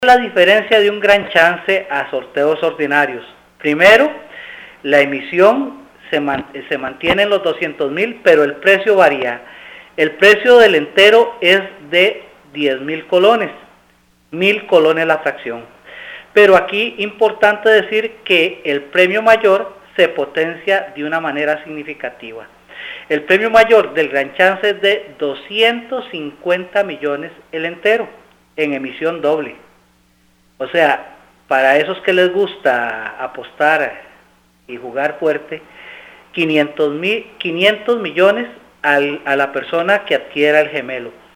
La diferencia de un gran chance a sorteos ordinarios. Primero, la emisión se mantiene en los 200,000, pero el precio varía. El precio del entero es de 10,000 colones, 1,000 colones la fracción. Pero aquí importante decir que el premio mayor se potencia de una manera significativa. El premio mayor del gran chance es de 250 millones el entero, en emisión doble. O sea, para esos que les gusta apostar y jugar fuerte, 500 millones a la persona que adquiera el gemelo.